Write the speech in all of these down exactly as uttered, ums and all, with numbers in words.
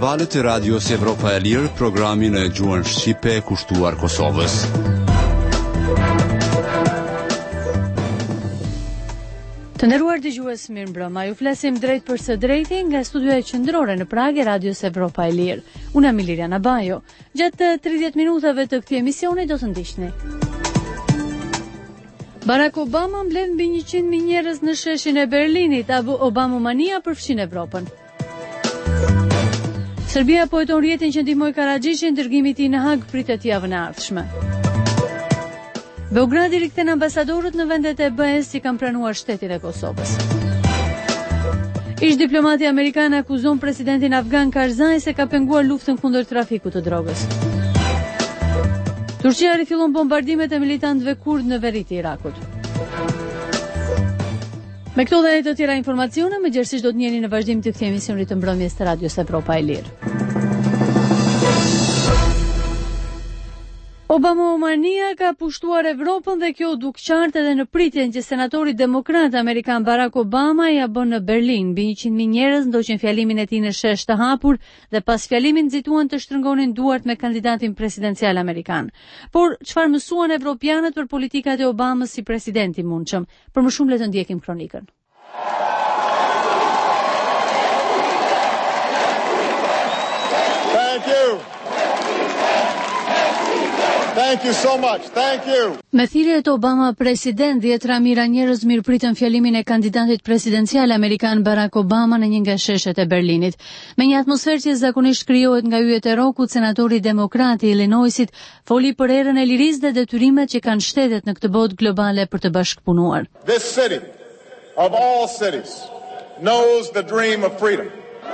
valët e Radios Evropa e Lirë, programin e gjuhën shqipe kushtuar Kosovës. Të nderuar dëgjues, mirëmbrëma. Ju flasim drejt për së drejti nga studioja qendrore në Prag e Radios Evropa e Lirë. Unë jam Liliana Bajo. Gjatë tridhjetë minutave të këtij emisioni do të ndiqni. Barack Obama mbledh mbi njëqind mijë njerëz në sheshin e Berlinit, apo Obamomania përfshin Evropën. Serbia po heton rrjetin që ndihmoi Karaxhiçin, dërgimi i tij në Hag pritet javën e ardhshme. Beogradi rikthen ambasadorët në vendet e B E S që kanë pranuar shtetin e Kosovës. Ish diplomati amerikan akuzon presidentin afgan Karzai se ka penguar luftën kundër trafikut të drogës. Turqia rifillon bombardimet e militantëve kurd në veri të Irakut. Me këto dhe të tjera informacione, më gjerësisht do të njeni në vazhdim të këtij emisioni të mbrëmjes të Radios Evropa e Lirë. Obamomania ka pushtuar Evropën dhe kjo duk qartë edhe në pritjen që senatori demokrat amerikan Barack Obama ja bën në Berlin. Mbi njëqind mijë njerëz ndoqën fjalimin e tij në shesh të hapur dhe pas fjalimin nxituan të shtrëngonin duart me kandidatin presidencial amerikan. Por çfarë mësuan evropianët për politikat e Obamës si president i mundshëm? Për më shumë le të ndjekim kronikën. Thank you. Thank you so much. Thank you. Me thirrjet Obama president, dhjetra mijëra njerëz mirëpritën fjalimin e kandidatit presidencial amerikan Barack Obama në një nga sheshet e Berlinit. Me një atmosferë që zakonisht krijohet nga yjet e rrokut, senatori demokrat i Illinoisit foli për erën e lirisë dhe detyrimet që kanë shtetet në këtë botë globale për të bashkëpunuar. This city of all cities knows the dream of freedom.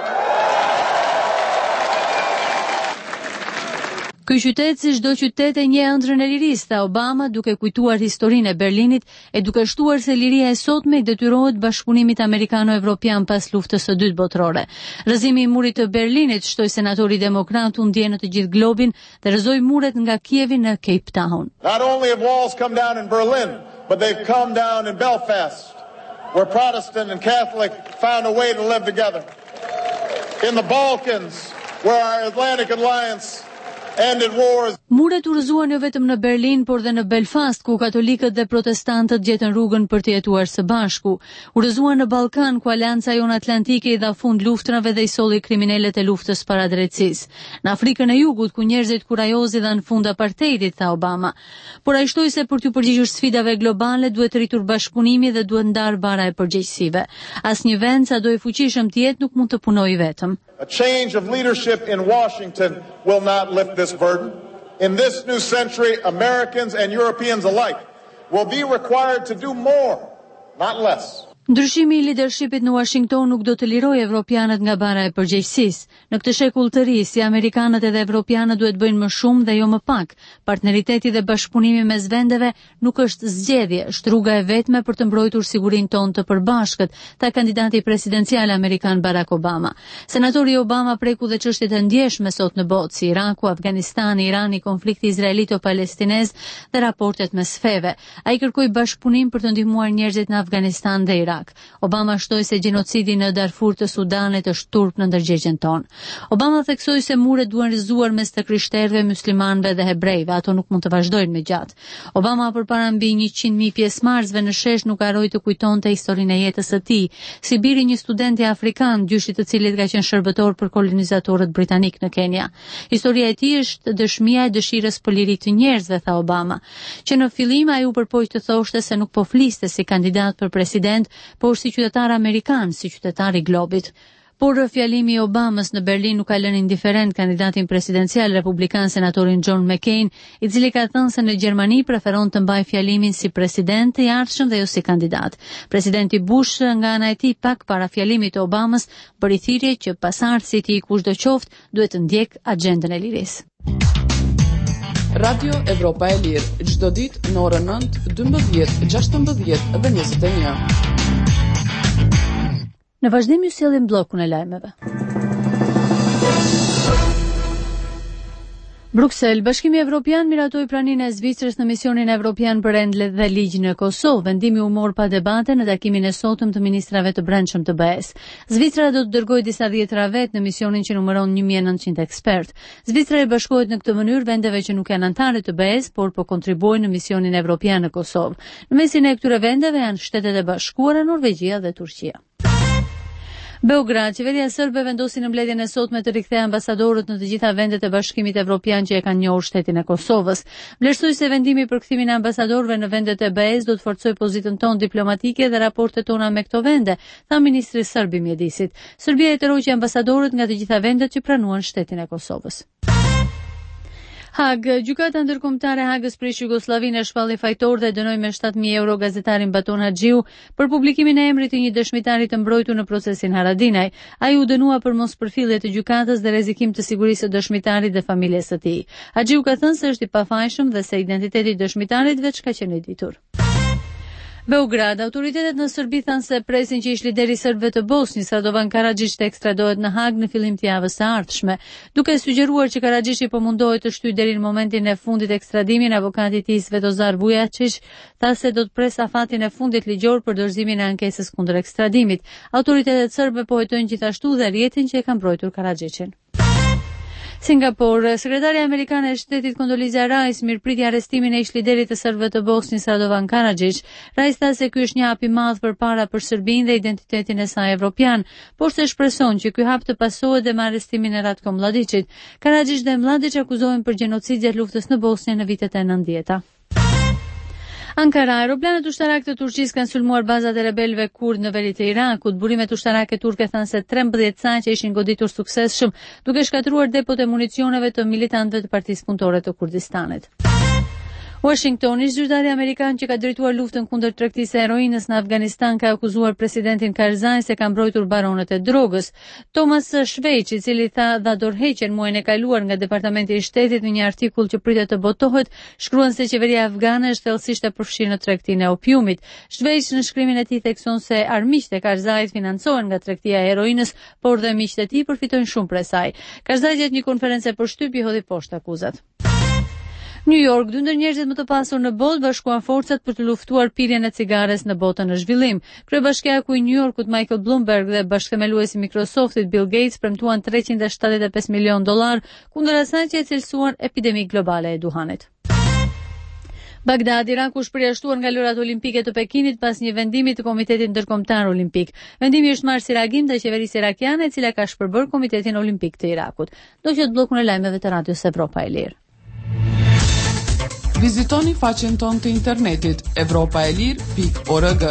Ky qytet, si çdo qytet, e njeh ëndrrën e lirisë, tha Obama, duke kujtuar historinë e Berlinit e duke shtuar se liria e sotme i detyrohet bashkëpunimit amerikano-evropian pas luftës së dytë botërore. Rrëzimi i murit të Berlinit, shtoi senatori demokrat, u ndje në të gjithë globin dhe rrëzoi muret nga Kievi në Cape Town. Not only have walls come down in Berlin, but they've come down in Belfast, where Protestant and Catholic found a way to live together. In the Balkans, where our Atlantic Alliance ended wars. Muret u rrëzuan jo vetëm në Berlin, por dhe në Belfast, ku katolikët dhe protestantët gjetën rrugën për të jetuar së bashku. U rrëzuan në Ballkan, ku Aleanca Jon Atlantike i dha fund luftrave dhe i solli kriminalet e luftës para drejtësisë. Në Afrikën e Jugut, ku njerëzit kurajozi dhan fund apartheidit, tha Obama. Por ai shtoi se për të përgjigjur sfidave globale duhet rritur bashkëpunimi dhe duhet ndarë bara e përgjegjësive. Asnjë vend, sado i fuqishëm të jetë, nuk mund të punojë vetëm. A change of leadership in Washington will not lift this burden. In this new century, Americans and Europeans alike will be required to do more, not less. Ndryshimi i leadershipit në Washington nuk do të lirojë evropianët nga bara e përgjegjësisë. Në këtë shekull të ri, si amerikanët edhe evropianët duhet bëjnë më shumë dhe jo më pak. Partneriteti dhe bashkëpunimi mes vendeve nuk është zgjedhje, është rruga e vetme për të mbrojtur sigurinë tonë të përbashkët, tha kandidati presidencial amerikan Barack Obama. Senatori Obama preku dhe çështjet e ndjeshme sot në botë, si Iraku, Afganistani, Irani, konflikti izraelito-palestinez dhe raportet mes feve. Ai kërkoi bashkëpunim për të ndihmuar njerëzit në Afganistan dhe Irak. Obama shtoi se gjenocidi në Darfur të Sudanit është turp në ndërgjegjen tonë. Obama theksoi se muret duhen rrëzuar mes të krishterëve, muslimanëve dhe hebrejve, ato nuk mund të vazhdojnë më gjatë. Obama përpara mbi njëqind mijë pjesëmarrësve në shesh nuk harroi të kujtonte historinë e jetës së tij, si biri një studenti afrikan, dyshit të cilit ka qenë shërbëtor për kolonizatorët britanik në Kenya. Historia e tij është dëshmia e dëshirës për liri të njerëzve, tha Obama, që në fillim ai u përpoq të thoshte se nuk po fliste si kandidat për president, por si qytetar amerikan, si qytetar i globit. Por fjalimi i Obamës në Berlin nuk ka lënë indiferent kandidatin presidencial republikan senatorin John McCain, i cili ka thënë se në Gjermani preferon të mbajë fjalimin si president i ardhshëm dhe jo si kandidat. Presidenti Bush nga ana e tij pak para fjalimit të Obamës bëri thirrje që pasardhësit i tij kushdo qoftë duhet të ndjek agjendën e lirisë. Radio Evropa e Lirë, çdo ditë në orën nëntë, dymbëdhjetë, gjashtëmbëdhjetë dhe njëzet e një. Në vazhdim ju sjellim bllokun e lajmeve. Bruksel, Bashkimi Evropian miratoi praninë e Zvicrës në misionin evropian për rend dhe ligj në Kosovë. Vendimi u mor pa debate në takimin e sotëm të ministrave të brendshëm të B E-s. Zvicra do të dërgojë disa dhjetëra vet në misionin që numëron një mijë e nëntëqind ekspert. Zvicra i bashkohet në këtë mënyrë vendeve që nuk janë anëtare të B E-s, por po kontribuojnë në misionin evropian në Kosovë. Në mesin e këtyre vendeve janë Shtetet e Bashkuara, Norvegjia dhe Turqia. Beograd, qeveria sërbe vendosi në mbledhjen e sotme të rikthejë ambasadorët në të gjitha vendet e Bashkimit Evropian që e kanë njohur shtetin e Kosovës. Vlerësoi se vendimi për kthimin e ambasadorëve në vendet e B E-s do të forcojë pozitën tonë diplomatike dhe raportet tona me këto vende, tha ministri serb i mjedisit. Serbia i tërhoqi ambasadorët nga të gjitha vendet që pranuan shtetin e Kosovës. Hag, gjykata ndërkombëtare e Hagës prish Jugosllavinë e shpalli fajtor dhe dënoi me shtatë mijë euro gazetarin Baton Haxhiu për publikimin e emrit të një dëshmitari të mbrojtur në procesin Haradinaj. Ai u dënua për mospërfillje të gjykatës dhe rrezikim të sigurisë së dëshmitarit dhe familjes së tij. Haxhiu ka thënë se është i pafajshëm dhe se identiteti i dëshmitarit veç ka qenë i ditur. Beograd, autoritetet në Serbi thanë se presin që ish lideri serbëve të Bosnjës Radovan Karadžić të ekstradohet në Hag në fillim të javës së ardhshme, duke sugjeruar që Karadžići po mundohet të shtyjë deri në momentin e fundit ekstradimin. Avokati i tij Svetozar Vujačić tha se do të pres afatin e fundit ligjor për dorëzimin e ankesës kundër ekstradimit. Autoritetet serbe pohojtojnë gjithashtu dhe rrjetin që e ka mbrojtur Karadžićin. Singapore, sekretaria amerikane e shtetit Condoleezza Rice mirëpriti arrestimin e ish liderit të serbëve të Bosnjës Radovan Karadžić. Rice tha se ky është një hap i madh përpara për Serbinë dhe identitetin e saj evropian, por se shpreson që ky hap të pasohet dhe me arrestimin e Ratko Mladićit. Karadžić dhe Mladić akuzohen për gjenocid gjatë luftës në Bosnjë në vitet e nëntëdhjetë. Ankara, aeroplanet ushtarake të Turqisë kanë sulmuar bazat e rebelëve kurd në veri të Irakut. Burimet ushtarake turke thanë se trembëdhjetë saqe ishin goditur suksesshëm, duke shkatëruar depot e municioneve të militantëve të Partisë Punëtore të Kurdistanit. Washingtoni, zyrtari amerikan që ka drejtuar luftën kundër tregtisë së heroinës në Afganistan, ka akuzuar presidentin Karzai se ka mbrojtur baronët e drogës. Thomas Shvejq, i cili tha dha dorëheqjen muajin e kaluar nga Departamenti i Shtetit në një artikull që pritet të botohet, shkruan se qeveria afgane është thellësisht e përfshirë në tregtinë e opiumit. Shvejq në shkrimin e tij thekson se armiqtë e Karzait financohen nga tregtia e heroinës, por dhe miqtë e tij përfitojnë shumë prej saj. Karzai gjatë një konferencë përshtypje hodhi poshtë akuzat. New York, dy ndër njerëzit më të pasur në botë bashkuan forcat për të luftuar pirjen e cigares në botën në zhvillim. Kryebashkiaku i New Yorkut Michael Bloomberg dhe bashkëthemeluesi i Microsoftit Bill Gates premtuan treqind e shtatëdhjetë e pesë milion dollar kundër asaj që e cilësuan epidemi globale e duhanit. Bagdad, Iraku është përjashtuar nga lojrat olimpike të Pekinit pas një vendimi të Komitetit Ndërkombëtar Olimpik. Vendimi është marrë si reagim ndaj qeverisë irakiane, e cila ka shpërbërë Komitetin Olimpik të Irakut. Do qoftë bllokun e lajmeve të Radios Evropa e Lirë. Vizitoni faqen tonë të internetit evropa e lirë pikë org.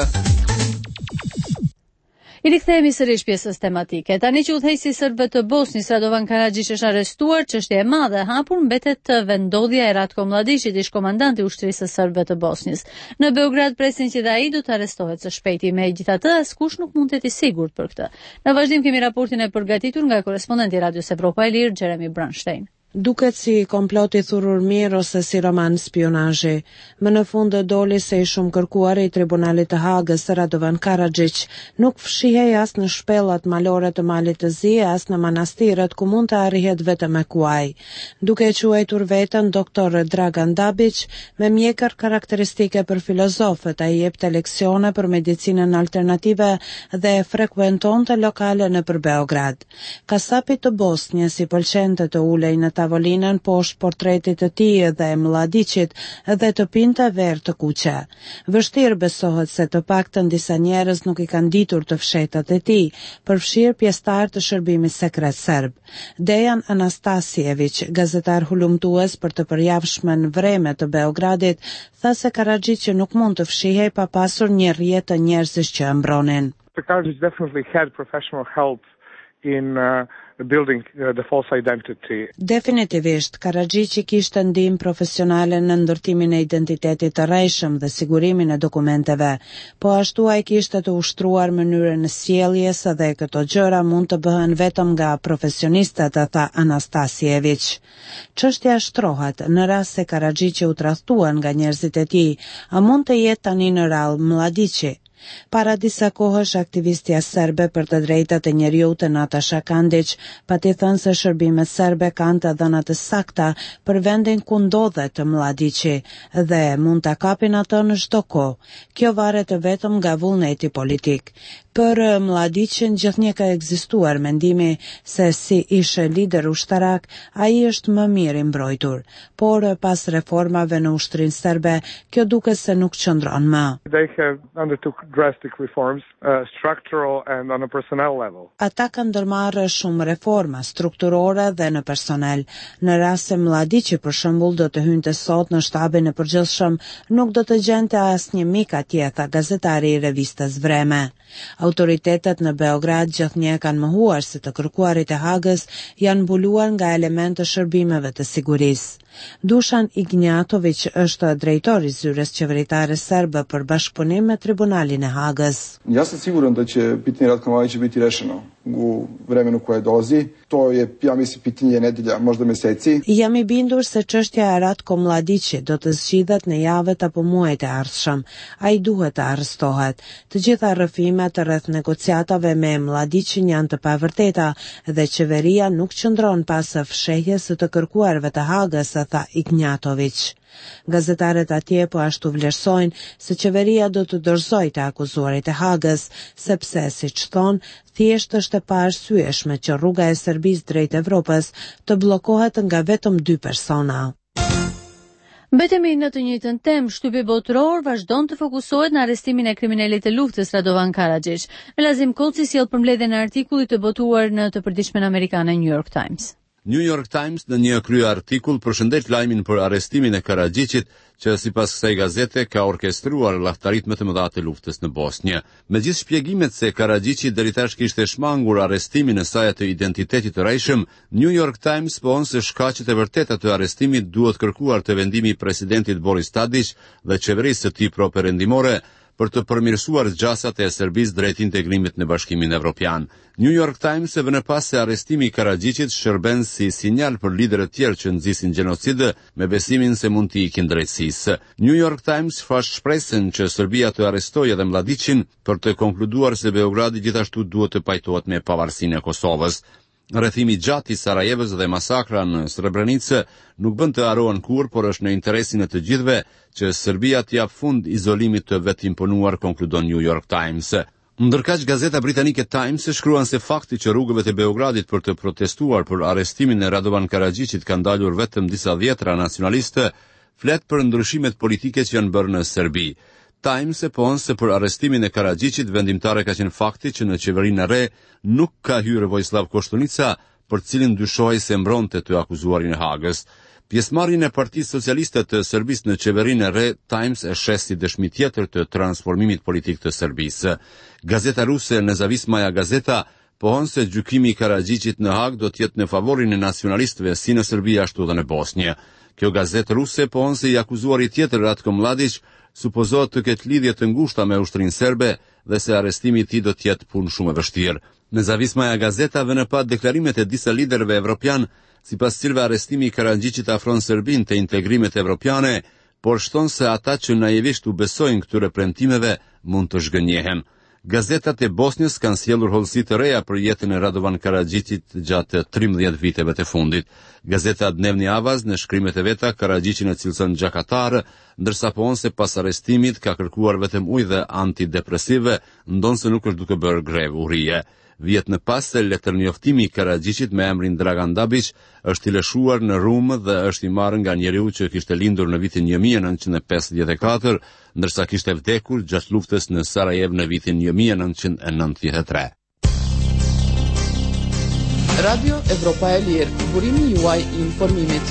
I rikthehemi sërish pjesës tematike. Tani që udhëheqësi serbëve të Bosnjës Radovan Karadžić është arrestuar, çështja e madhe e hapur mbetet vendodhja e Ratko Mladićit, ish komandanti i ushtrisë së serbëve të Bosnjës. Në Beograd presin që dhe ai do të arrestohet së shpejti, megjithatë askush nuk mund të jetë i sigurt për këtë. Në vazhdim kemi raportin e përgatitur nga korrespondenti i Radios Evropa e Lirë, Jeremy Branstein. Duket si komplot i thurur mirë ose si roman spionazhi. Më në fund doli se i shumë kërkuar i Tribunalit të Hagës Radovan Karadžić nuk fshihej as në shpellat malore të Malit të Zi, as në manastiret ku mund të arrihet vetëm me kuaj. Duke quajtur veten doktor Dragan Dabić, me mjekër karakteristike për filozofët, ai jepte leksione për medicinën alternative dhe frekuentonte lokale nëpër Beograd. Kasapit të Bosnjës i pëlqente të ulej në tavolinën poshtë portretit të tij dhe Mladićit dhe të pinte verë të kuqe. Vështirë besohet se të paktën disa njerëz nuk i kanë ditur të fshetat e tij, përfshirë pjesëtar të shërbimit sekret serb. Dejan Anastasjević, gazetar hulumtues për të përjavshmen vreme të Beogradit, tha se Karadžić nuk mund të fshihej pa pasur një rrjet të njerëzish që e mbronin. Karadžić definitely had professional help in uh, building uh, the false identity. Definitivisht, Karadžić kishte ndihmë profesionale në ndërtimin e identitetit të rrejshëm dhe sigurimin e dokumenteve, po ashtu ai kishte të ushtruar mënyrën e sjelljes dhe këto gjëra mund të bëhen vetëm nga profesionistët, tha Anastasjević. Çështja shtrohet në rast se Karadžić u tradhtuan nga njerëzit e tij, a mund të jetë tani në rall Mladići? Para disa kohësh, aktivistja serbe për të drejtat e njeriut Natasha Kandić pati thënë se shërbimet serbe kanë të dhëna të sakta për vendin ku ndodhet Mladiqi dhe mund ta kapin atë në çdo kohë. Kjo varet vetëm nga vullneti politik. Për Mladiqin gjithnjë ka ekzistuar mendimi se si ishte lider ushtarak, ai është më mirë i mbrojtur, por pas reformave në ushtrinë serbe, kjo duket se nuk qëndron më. They have undertook drastic reforms, uh, structural and on a personnel level. Ata kanë ndërmarrë shumë reforma strukturore dhe në personel. Në rast se Mladiqi për shembull do të hynte sot në shtabin e përgjithshëm, nuk do të gjente asnjë mik atje, tha gazetari i revistës Vreme. Autoritetet në Beograd gjithnjë kanë mohuar se të kërkuarit e Hagës janë mbuluar nga elemente shërbimeve të sigurisë. Dušan Ignjatović është drejtori i zyres qeveritare serbe për bashkëpunim me Tribunalin e Hagës. Ja sam siguran da će pitanje Ratka Mladića biti rešeno u vremenu koje dolazi. To je, ja mislim, pitanje nedelja, možda meseci. Jam i bindur se çështja e Ratko Mladićit do të zgjidhet në javët apo muajt e ardhshëm. Ai duhet të arrestohet. Të gjitha rrëfimet rreth negociatave me Mladićin janë të pavërteta dhe qeveria nuk qëndron pas fshehjes së të kërkuarve të Hagës, tha Ignjatović. Gazetarët atje po ashtu vlerësojnë se qeveria do të dorëzojë të akuzuarit e Hagës, sepse, siç thonë, thjesht është e paarsyeshme që rruga e Serbisë drejt Evropës të bllokohet nga vetëm dy persona. Mbetemi në të njëjtën temë, shtypi botëror vazhdon të fokusohet në arrestimin e kriminalit të luftës Radovan Karadzic. Melazim Koci sjell përmbledhjen e artikullit të botuar në të përditshmen amerikane New York Times. New York Times në një krye artikull përshëndet lajmin për arrestimin e Karadzicit, që sipas kësaj gazete ka orkestruar llaftarit më të mëdha të luftës në Bosnjë. Megjithëse shpjegimet se Karadzici deri tash kishte shmangur arrestimin e saj të identitetit të rrejshëm, New York Times pohon se shkaqet e vërteta të arrestimit duhet kërkuar te vendimi i presidentit Boris Tadić dhe qeverisë së tij properendimore për të përmirësuar zgjasat e Serbisë drejt integrimit në Bashkimin Evropian. New York Times e vënë pas se arrestimi i Karadzicit shërben si sinjal për liderët tjerë që nxisin gjenocid me besimin se mund t'i ikin drejtësisë. New York Times fash shpresën që Serbia të arrestojë edhe Mladićin për të konkluduar se Beogradi gjithashtu duhet të pajtohet me pavarësinë e Kosovës. Rrethimi gjatë i Sarajevës dhe masakra në Srebrenicë nuk bën të harohen kurrë, por është në interesin e të gjithëve që Serbia të jap fund izolimit të vetimponuar, konkludon New York Times. Ndërkaq gazeta britanike Times shkruan se fakti që rrugëve të Beogradit për të protestuar për arrestimin e Radovan Karadzicit kanë dalur vetëm disa dhjetra nacionalistë, flet për ndryshimet politike që janë bërë në Serbi. Times e pohon se për arrestimin e Karadzicit vendimtare ka qenë fakti që në qeverinë e re nuk ka hyrë Vojislav Koštunica, për cilin dyshohej se mbronte të akuzuarin e Hagës. Pjesëmarrjen e Partisë Socialiste të Serbisë në qeverinë e re, Times e sheh si dëshmi tjetër të transformimit politik të Serbisë. Gazeta ruse Nezavismaja Gazeta pohon se gjykimi i Karadzicit në Hag do të jetë në favorin e nacionalistëve si në Serbi ashtu edhe në Bosnjë. Kjo gazetë ruse pohon se i akuzuari tjetër Ratko Mladić supozohet të ketë lidhje të ngushta me ushtrinë serbe dhe se arrestimi i tij do të jetë punë shumë e vështirë. Nezavismaja Gazeta vënë pa deklarimet e disa liderëve evropian, sipas cilëve arrestimi i Karadzicit afron Serbinë te integrimet evropiane, por shton se ata që naivisht u besojnë këtyre premtimeve mund të zhgënjehen. Gazetat e Bosnjës kanë sjellur hollësi të reja për jetën e Radovan Karadzicit gjatë trimdhjetë viteve të fundit. Gazeta Dnevni Avaz në shkrimet e veta Karadzicin e cilëson gjakatar, ndërsa pohon se pas arrestimit ka kërkuar vetëm ujë dhe antidepresive, ndonse nuk është duke bërë grevë urrije. Vjet në pas se letërnjoftimi i Karadzicit me emrin Dragan Dabić është i lëshuar në Rumë dhe është i marrë nga njeriu që kishte lindur në vitin një mijë e nëntëqind e pesëdhjetë e katër, ndërsa kishte vdekur gjatë luftës në Sarajev në vitin një mijë e nëntëqind e nëntëdhjetë e tre. Radio Evropa e Lirë, burimi juaj i informimit.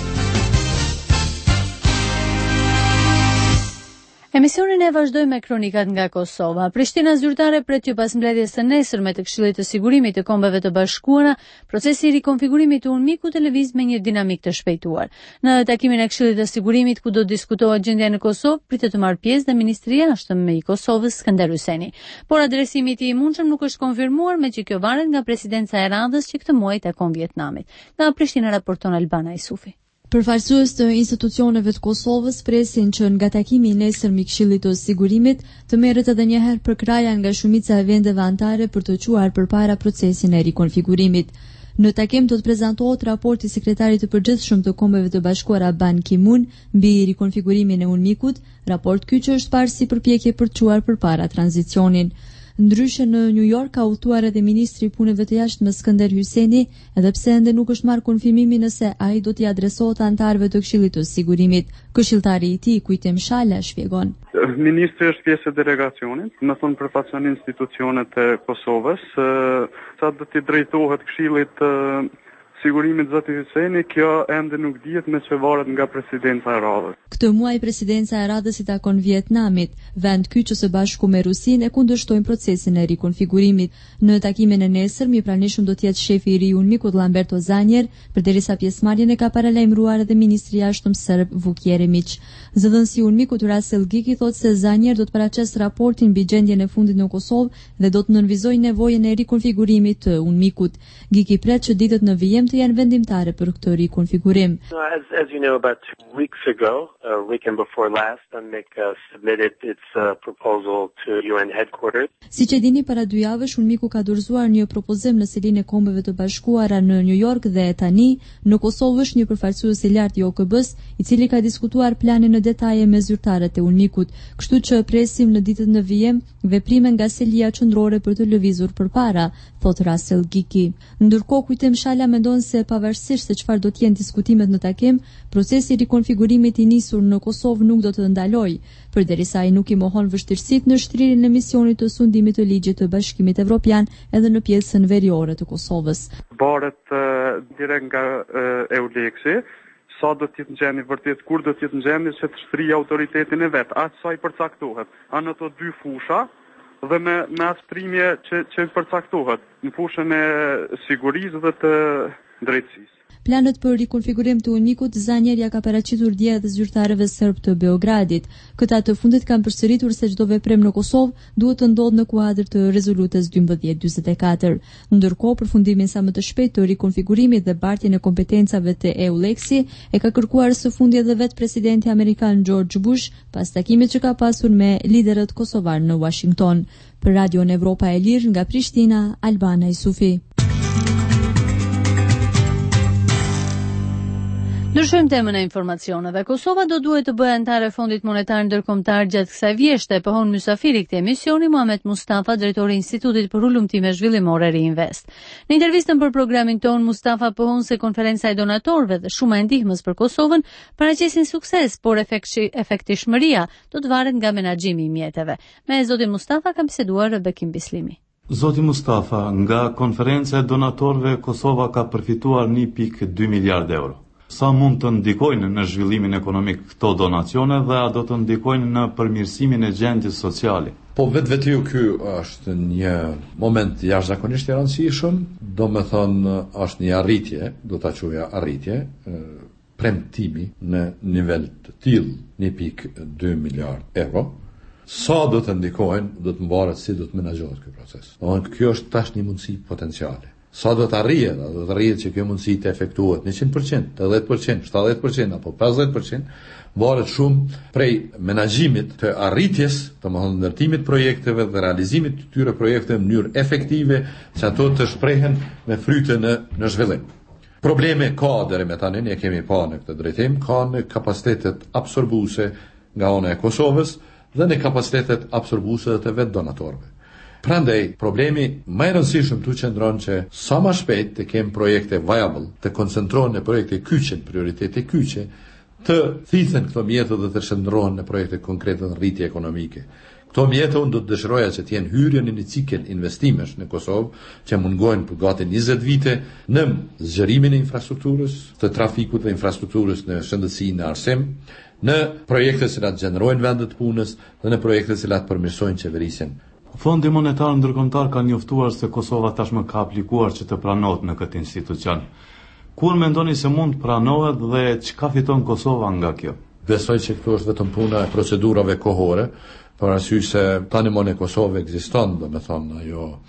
Emisionin e vazhdoj me kronikat nga Kosova. Prishtina zyrtare pret që pas mbledhjes së nesërme të Këshillit të Sigurimit të Kombeve të Bashkuara, procesi i rikonfigurimit të Unmiku të lëviz me një dinamik të shpejtuar. Në takimin e Këshillit të Sigurimit ku do diskutohet gjendja në Kosovë, pritet të marrë pjesë dhe Ministri i Jashtëm i Kosovës Skënder Hyseni. Por adresimi i tij i mundshëm nuk është konfirmuar, me që kjo varet nga presidenca e radhës që këtë muaj takon Vietnamit. Nga Prishtina raporton Albana Isufi. Përfaqësues të institucioneve të Kosovës presin që nga takimi i nesërm i Këshillit të Sigurimit të merret edhe një herë përkraja nga shumica e vendeve anëtare për të quar përpara procesin e rikonfigurimit. Në takim do të prezantohet raporti i sekretarit të përgjithshëm të Kombeve të Bashkuara Ban Ki-moon mbi rikonfigurimin e UNMIK-ut, raport ky që është parë si përpjekje për të quar përpara tranzicionin. Ndryshe në New York ka udhëtuar edhe ministri i punëve të jashtme Skënder Hyseni, edhe pse ende nuk është marrë konfirmimi nëse ai do t'i adresohet anëtarëve të Këshillit të Sigurimit. Këshilltari i tij, Kujtim Shala, shpjegon. Ministri është pjesë e delegacionit, më thonë përfaqëson institucionet e Kosovës, sa do t'i drejtohet Këshillit të Sigurimit zoti Hyseni, kjo ende nuk dihet me çfarë varet nga presidenca e radhës. Këtë muaj presidenca e radhës i takon Vietnamit, vend ky që së bashku me Rusinë e kundërshtojnë procesin e rikonfigurimit. Në takimin e nesërm, i pranishëm do të jetë shefi i ri i UNMIK-ut Lamberto Zanjer, përderisa pjesëmarrjen e ka paralajmëruar edhe ministri i jashtëm serb Vuk Jeremić. Zëdhënësi i UNMIK-ut Rasel Giki thotë se Zanjer do të paraqes raportin mbi gjendjen e fundit në Kosovë dhe do të nënvizojë nevojën e rikonfigurimit të UNMIK-ut. Giki pret që ditët në vijim të janë vendimtare për këtë rikonfigurim. As, as you know, about two weeks ago, a weekend before last, UNMIK uh, submitted its uh, proposal to U N headquarters. Siç e dini, para dy javësh UNMIK-u ka dorëzuar një propozim në selinë e Kombeve të Bashkuara në New York dhe tani në Kosovë është një përfaqësues i lartë i O K B-s, i cili ka diskutuar planin në detaje me zyrtarët e UNMIK-ut, kështu që presim në ditët në vijim veprime nga selia qendrore për të lëvizur përpara, thot Rasel Giki. Ndërkohë Kujtim Shala mendon se pavarësisht se çfarë do të jenë diskutimet në takim, procesi i rikonfigurimit i nisur në Kosovë nuk do të ndalojë, përderisa ai nuk i mohon vështirësitë në shtrirjen e misionit të sundimit të ligjit të Bashkimit Evropian edhe në pjesën veriore të Kosovës. Baret uh, direkt nga uh, EULEX-i, sa do të jetë në gjendje vërtet, kur do të jetë në gjendje që të shtrijë autoritetin e vet, aq sa i përcaktohet. Anë ato dy fusha dhe me, me atë shtrimje që, që përcaktohet në fushën e sigurisë dhe të drejtësisë. Planet për rikonfigurim të UNMIK-ut Zanjer ja ka paraqitur dje edhe zyrtarëve serb të Beogradit. Këta të fundit kanë përsëritur se çdo veprim në Kosovë duhet të ndodhë në kuadër të rezolutës dymbëdhjetë njëzet e katër. Ndërkohë, përfundimin sa më të shpejtë të rikonfigurimit dhe bartjen e kompetencave të EULEX-i e ka kërkuar së fundi edhe vetë presidenti amerikan George Bush pas takimit që ka pasur me liderët kosovar në Washington. Për Radion Evropa e Lirë nga Prishtina, Albana Isufi. Ndryshojmë temën e informacioneve. Kosova do duhet të bëjë anëtare Fondit Monetar Ndërkombëtar gjatë kësaj vjeshte, pohon mysafiri i këtij emisioni Muhamet Mustafa, drejtori i Institutit për Ulëmtime Zhvillimore Reinvest. Në intervistën për programin ton, Mustafa pohon se konferenca e donatorëve dhe shuma e ndihmës për Kosovën paraqesin sukses, por efektishmëria do të varet nga menaxhimi i mjeteve. Me zotin Mustafa ka biseduar Bekim Bislimi. Zoti Mustafa, nga konferenca e donatorëve Kosova ka përfituar një pikë dy miliardë euro. Sa mund të ndikojnë në zhvillimin ekonomik këto donacione dhe a do të ndikojnë në përmirësimin e gjendjes sociale? Po vetë vetiu ky është një moment jashtëzakonisht i rëndësishëm, do me thonë është një arritje, do ta quaja arritje, premtimi në nivel të tillë një pikë dy miliardë euro. Sa do të ndikojnë, do të mbaret si do të menaxhohet ky proces. Domethënë kjo është tash një mundësi potenciale. Sa do të arrihet, do të arrihet që kjo mundësi të efektuohet në njëqind përqind, tetëdhjetë përqind, shtatëdhjetë përqind apo pesëdhjetë përqind, varet shumë prej menaxhimit të arritjes, domethënë ndërtimit projekteve dhe realizimit të tyre projekteve në mënyrë efektive, që ato të shprehen me fryte në, në zhvillim. Probleme ka deri me tani, ne kemi pa në këtë drejtim, ka në kapacitetet absorbuese nga ana e Kosovës dhe në kapacitetet absorbuese të vetë donatorëve. Prandaj, problemi më i rëndësishëm tu qëndron që sa më shpejt të kem projekte viable, të koncentrohen në projekte kyçe, prioritete kyçe, të thithen këto mjete dhe të shndrohen në projekte konkrete në rritje ekonomike. Këto mjete unë do të dëshiroja që të jenë hyrje në një cikël investimesh në Kosovë, që mungojnë për gati njëzet vite në zgjerimin e infrastrukturës, të trafikut dhe infrastrukturës në shëndetësi në arsim, në projekte që cilat gjenerojnë vendet punës dhe në projekte që cilat përmirësojnë qeverisjen. Fondi Monetar Ndërkombëtar ka njoftuar se Kosova tashmë ka aplikuar që të pranohet në këtë institucion. Kur mendoni se mund pranohet dhe çka fiton Kosova nga kjo? Besoj që këtu është vetëm puna e procedurave kohore, për arsye se tani mon e Kosovë ekziston, domethënë ajo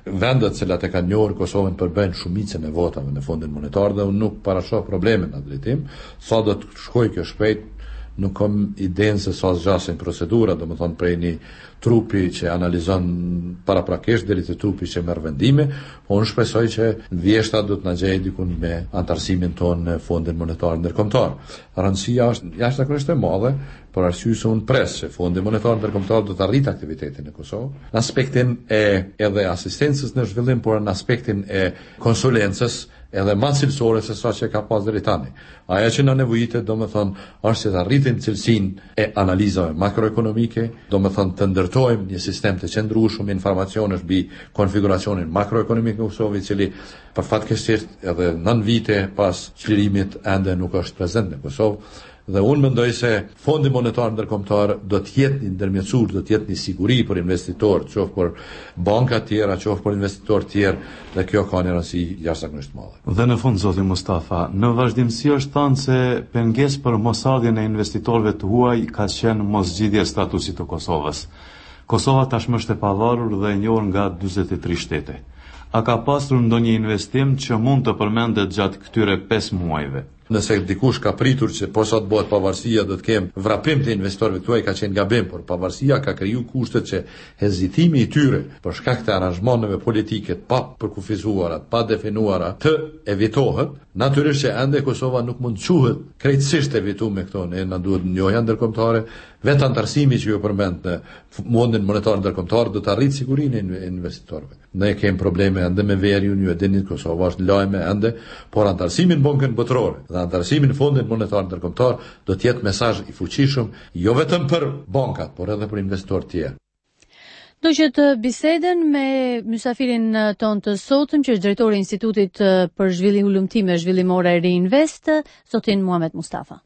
vendet cilat e kanë njohur Kosovën përbën shumicën e votave në Fondin Monetar dhe unë nuk parashoh probleme në atë drejtim. Sa do të shkojë kjo shpejt, nuk kam idenë se sa zgjasin procedura, do më thonë prej një trupi që analizon paraprakisht deri te trupi që merr vendime, po unë shpresoj që vjeshta do të na gjejë dikun me antarësimin tonë në Fondin Monetar Ndërkombëtar. Rëndësia është jashtëzakonisht e madhe, por arsye se unë pres që Fondi Monetar Ndërkombëtar do të arrijë aktivitetin në Kosovë, në aspektin e edhe asistencës në zhvillim, por në aspektin e konsulencës edhe ma cilësore se sa që ka pas deri tani. Aja që na nevojitet, do më thonë, është që të arritim cilësinë e analizave makroekonomike, do më thonë të ndërtojmë një sistem të qëndrueshëm informacionesh mbi konfiguracionin makroekonomik në Kosovë, i cili për fatkeqësisht edhe nën vite pas çlirimit ende nuk është prezent në Kosovë. Dhe unë mendoj se Fondi Monetar Ndërkombëtar do të jetë një ndërmjetësues, do të jetë një siguri për investitorë, qoftë për banka të tjera, qoftë për investitorë të tjerë, dhe kjo ka një rëndësi jashtëzakonisht madhe. Dhe në fund, zoti Mustafa, në vazhdimsi është thënë se pengesë për mosardhjen e investitorëve të huaj ka qenë moszgjidhja e statusit të Kosovës. Kosova tashmë është e pavarur dhe e njohur nga dyzet e tre shtete. A ka pasur ndonjë investim që mund të përmendet gjatë këtyre pesë muajve? Nëse dikush ka pritur që po sa të bëhet pavarësia do të kem vrapim të investitorëve këtu, ai ka qenë gabim, por pavarësia ka kriju kushtet që hezitimi i tyre për shkak të aranzhimeve politike pa përkufizuara, pa definuara të evitohet. Natyrisht që ende Kosova nuk mund të quhet krejtësisht evituar me këto, ne na duhet njohja ndërkombëtare, vetë antarësimi që ju përmend në Fondin Monetar Ndërkombëtar do të arrijë sigurinë e investitorëve. Ne kemi probleme ende me veriun, ju e dini, Kosova është lajme ende, por antarësimin bankën botërore dhe antarësimin në Fondin Monetar Ndërkombëtar do të jetë mesazh i fuqishëm jo vetëm për bankat, por edhe për investitorë të tjerë. Do që të biseden me mysafirin ton të sotëm, që është drejtori i Institutit për Zhvillim Ulëmtime Zhvillimore Reinvest, zotin Muhamet Mustafa.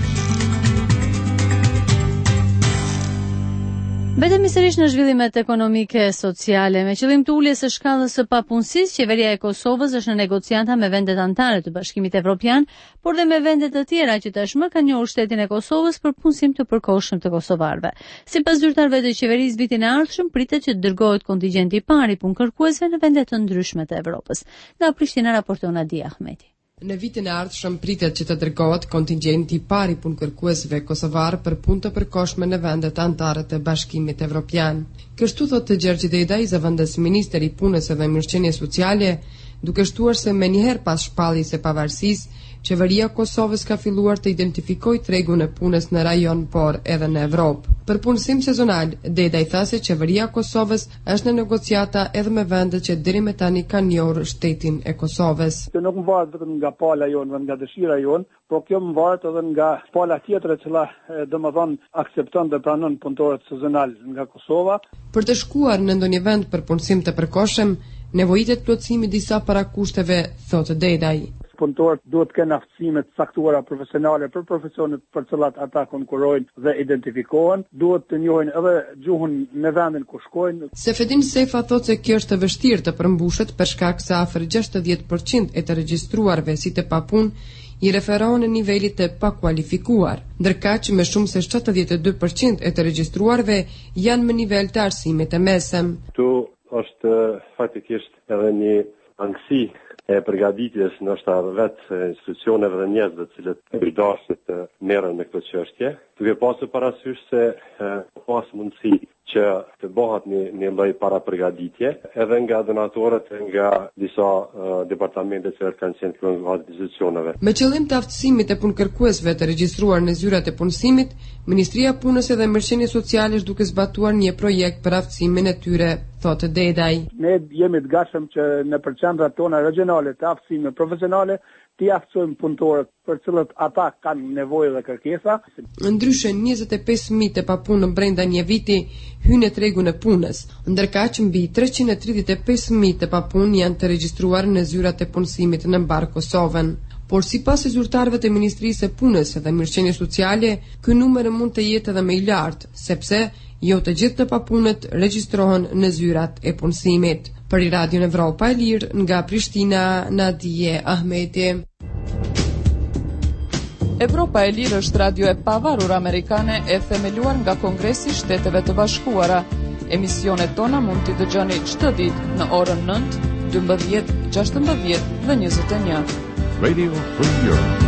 Mbetemi sërish në zhvillimet ekonomike e sociale. Me qëllim të uljes së shkallës së papunësisë, qeveria e Kosovës është në negociata me vendet anëtare të Bashkimit Evropian, por dhe me vendet të tjera që tashmë kanë njohur shtetin e Kosovës për punësim të përkohshëm të kosovarëve. Sipas zyrtarëve të qeverisë, vitin e ardhshëm pritet që të dërgohet kontingjenti i parë i punëkërkuesve në vende të ndryshme të Evropës. Nga Prishtina raporton Adi Ahmeti. Në vitin e ardhshëm pritet që të dërgohet kontingjenti i parë i punëkërkuesve kosovar për punë të përkohshme në vendet anëtare të Bashkimit Evropian. Kështu thotë Gjergj Dedaj, zëvendës minister i punës dhe mirëqenies sociale, duke shtuar se menjëherë pas shpalljes së pavarësisë, qeveria e Kosovës ka filluar të identifikojë tregun e punës në rajon, por edhe në Evropë. Për punësim sezonal, Dedaj tha se qeveria e Kosovës është në negociata edhe me vendet që deri më tani kanë njohur shtetin e Kosovës. Kjo nuk më varet vetëm nga pala jonë dhe nga dëshira jonë, por kjo më varet edhe nga pala tjetër e cila domethënë akcepton dhe pranon punëtorët sezonal nga Kosova. Për të shkuar në ndonjë vend për punësim të përkohshëm, nevojitet plotësimi disa parakushteve, thotë Dedaj. Punëtorët duhet të kenë aftësime të caktuara profesionale për profesionet për cilat ata konkurrojnë dhe identifikohen, duhet të njohin edhe gjuhën në vendin ku shkojnë. Sefedin Sefa thotë se kjo është e vështirë të përmbushet për shkak se afër gjashtëdhjetë përqind e të regjistruarve si të papunë i referohen në nivelit të pakualifikuar, ndërkaq me shumë se shtatëdhjetë e dy përqind e të regjistruarve janë me nivel të arsimit të mesëm. Tu është faktikisht edhe një angësi e përgatitjes ndoshta vetë institucioneve dhe njerëzve të cilët përdorin të merren me këtë çështje, duke pasur parasysh se pas mundësi që të bëhet një, një lloj parapërgatitje edhe nga donatorët e nga disa uh, departamente që kanë qenë këtu institucioneve. Me qëllim të aftësimit e punëkërkuesve të regjistruar në zyrat e punësimit, Ministria e Punës dhe Mirëqenies Sociale është duke zbatuar një projekt për aftësimin e tyre, thotë Dedaj. Ne jemi të gatshëm që në përqendrat tona regionale të aftësimit profesionale ti aftësojmë punëtorët për cilët ata kanë nevojë dhe kërkesa. Ndryshe, njëzet e pesë mijë të papunë brenda një viti hynë në tregun e punës, ndërkaq mbi treqind e tridhjetë e pesë mijë të papunë janë të regjistruar në zyrat e punësimit në mbar Kosovën. Por sipas e zyrtarëve të Ministrisë së Punës dhe Mirëqenies Sociale, ky numër mund të jetë edhe më i lartë, sepse jo të gjithë të papunët regjistrohen në zyrat e punësimit. Për i Radion Evropa e Lirë, nga Prishtina, Nadije Ahmeti. Evropa e Lirë është radio e pavarur amerikane e themeluar nga Kongresi i Shteteve të Bashkuara. Emisionet tona mund t'i dëgjoni çdo ditë në orën nëntë, dymbëdhjetë, gjashtëmbëdhjetë dhe njëzet e një. Radio Free Europe.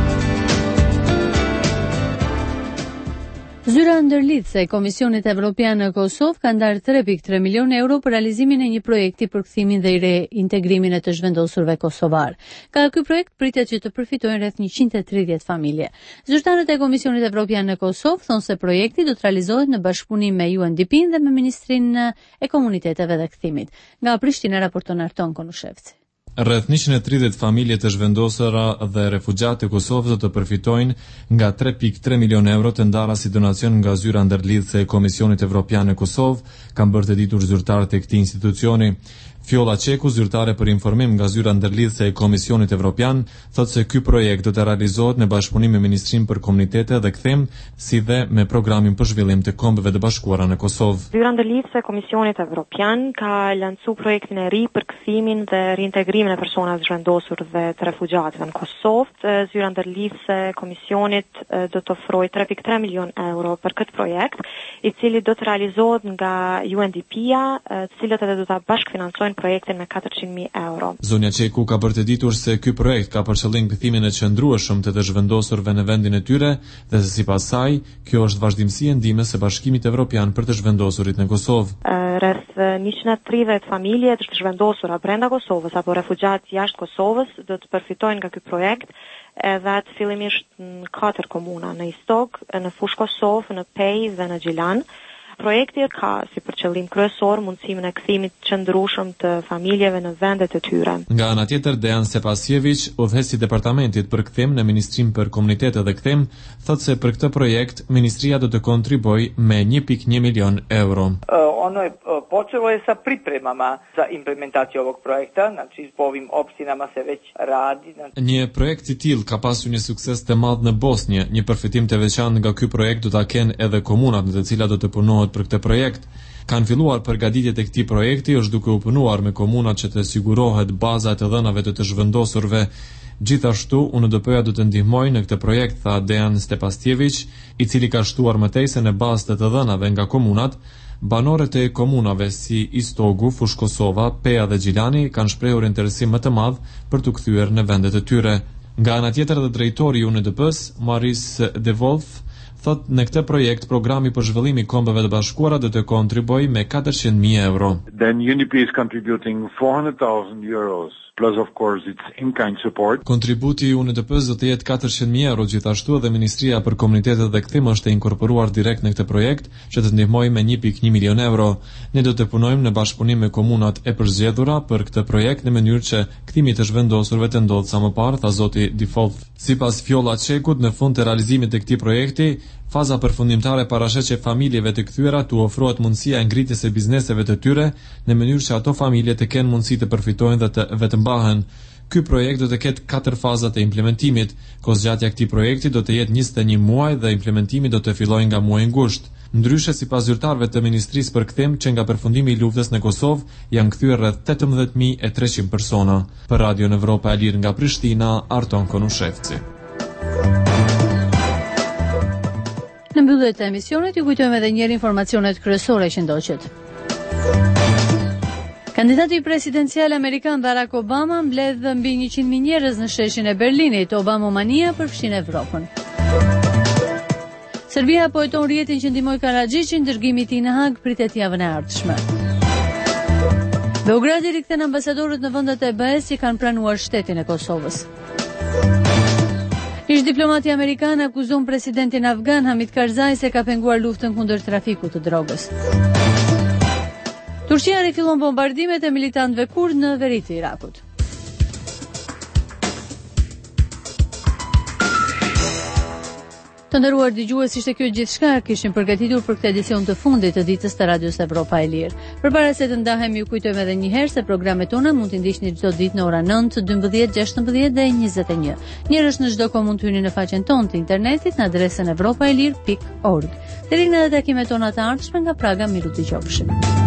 Zyra ndërlidhëse e Komisionit Evropian në Kosovë ka ndarë tre pikë tre milion euro për realizimin e një projekti për kthimin dhe reintegrimin e të zhvendosurve kosovar. Ka ky projekt pritet që të përfitojnë rreth njëqind e tridhjetë familje. Zyrtarët e Komisionit Evropian në Kosovë thonë se projekti do të realizohet në bashkëpunim me U N D P-n dhe me Ministrinë e Komuniteteve dhe Kthimit. Nga Prishtina raporton Arton Konushevci. Rreth njëqind e tridhjetë familje të zhvendosura dhe refugjate të Kosovës do të përfitojnë nga tre pikë tre milion euro të ndara si donacion nga zyra ndërlidhëse e Komisionit Evropian në Kosovë, kanë bërë të ditur zyrtarët e këtij institucioni. Fjolla Çeku, zyrtare për informim nga zyra ndërlidhëse e Komisionit Evropian, thotë se ky projekt do të realizohet në bashkëpunim me Ministrinë për Komunitete dhe Kthim, si dhe me programin për zhvillim të Kombeve të Bashkuara në Kosovë. Zyra ndërlidhëse e Komisionit Evropian ka lancuar projektin e ri për kthimin dhe reintegrimin e personave zhvendosur dhe të refugjatëve në Kosovë. Zyra ndërlidhëse e Komisionit do të ofrojë tre pikë tre milion euro për këtë projekt, i cili do të realizohet nga U N D P-ja, të cilët edhe do ta bashkëfinancojnë projektin me katërqind mijë euro. Zonja Çeku ka bërë të ditur se ky projekt ka për qëllim kthimin e qëndrueshëm të të zhvendosurve në vendin e tyre dhe se sipas saj, kjo është vazhdimsi e ndihmës së Bashkimit Evropian për të zhvendosurit në Kosovë. Rreth njëqind e tridhjetë familje të zhvendosura brenda Kosovës apo refugjatë jashtë Kosovës do të përfitojnë nga ky projekt, edhe atë fillimisht në katër komuna, në Istog, në Fushë Kosovë, në Pej dhe në Gjilan. Projekti ka si për qëllim kryesor mundësimin e kthimit të qëndrueshëm të familjeve në vendet e tyre. Nga ana tjetër, Dejan Sepasjević, udhëheqësi i departamentit për kthim në Ministrinë për Komunitete dhe Kthim, thotë se për këtë projekt ministria do të kontribuojë me një pikë një milion euro. Uh, ono je uh, počelo je sa pripremama za implementaciju ovog projekta, znači po ovim opštinama se već radi. Znači... Një projekt i tillë ka pasur një sukses të madh në Bosnjë. Një përfitim të veçantë nga ky projekt do ta kenë edhe komunat në të cilat do të punohet për këtë projekt. Kanë filluar përgatitjet e këtij projekti, është duke u punuar me komunat që të sigurohet baza e të dhënave të të zhvendosurve. Gjithashtu, U N D P-ja do të ndihmojë në këtë projekt, tha Dejan Sepasjević, i cili ka shtuar më tej se në bazë të të dhënave nga komunat. Banorët e komunave si Istogu, Fushë Kosova, Peja dhe Gjilani kanë shprehur interesim më të madh për të kthyer në vendet e tyre. Nga ana tjetër, dhe drejtori i U N D P-s, Maris De Wolf, thot në këtë projekt programi për zhvillim i Kombeve të Bashkuara do të kontribuojë me katërqind mijë euro. Then U N D P is contributing four hundred thousand euros. Plus of course its in-kind support. Kontributi i U N D P-s do të jetë katërqind mijë euro, gjithashtu edhe Ministria për Komunitetet dhe Kthim është e inkorporuar direkt në këtë projekt që të ndihmojë me një pikë një milion euro. Ne do të punojmë në bashkëpunim me komunat e përzgjedhura për këtë projekt në mënyrë që kthimi të zhvendosurve të ndodhë sa më parë, tha zoti Default. Sipas Fjolla Çekut, në fund të realizimit të këtij projekti, faza përfundimtare parashet që familjeve të kthyer tu ofrohet mundësia e ngritjes së bizneseve të tyre në mënyrë që ato familje të kenë mundësi të përfitojnë dhe të vetëmbahen. Ky projekt do të ketë katër faza të implementimit. Kozgjatja e këtij projekti do të jetë njëzet e një muaj dhe implementimi do të fillojë nga muaji gusht. Ndryshe, sipas zyrtarëve të Ministrisë për Kthim, që nga përfundimi i luftës në Kosovë janë kthyer rreth tetëmbëdhjetë mijë e treqind persona. Për Radio Evropa e Lirë nga Prishtina, Arton Konushevci. Në mbyllje të emisionit ju kujtojmë edhe një herë informacionet kryesore që ndoqët. Kandidati presidencial amerikan Barack Obama mbledh mbi njëqind mijë njerëz në sheshin e Berlinit. Obamomania përfshin Evropën. Serbia po heton rrjetin që ndihmoi Karaxhiçin, dërgimi i tij në Hag pritet javën e ardhshme. Beogradi rikthen ambasadorët në vendet e B E S që kanë pranuar shtetin e Kosovës. Ish diplomati amerikan akuzon presidentin afgan Hamid Karzai se ka penguar luftën kundër trafikut të drogës. Turqia rifillon bombardimet e militantëve kurd në veri të Irakut. Të nderuar dëgjues, ishte kjo gjithçka kishim përgatitur për këtë edicion të fundit të ditës të Radios Evropa e Lirë. Përpara se të ndahemi, ju kujtojmë edhe një herë se programet tona mund t'i ndiqni çdo ditë në ora nëntë, dymbëdhjetë, gjashtëmbëdhjetë dhe njëzet e një. Njerësh në çdo kohë mund të hyni në faqen tonë të internetit në adresën evropaelir pikë org. Deri në takimet tona të ardhshme nga Praga, miru dëgjofshim.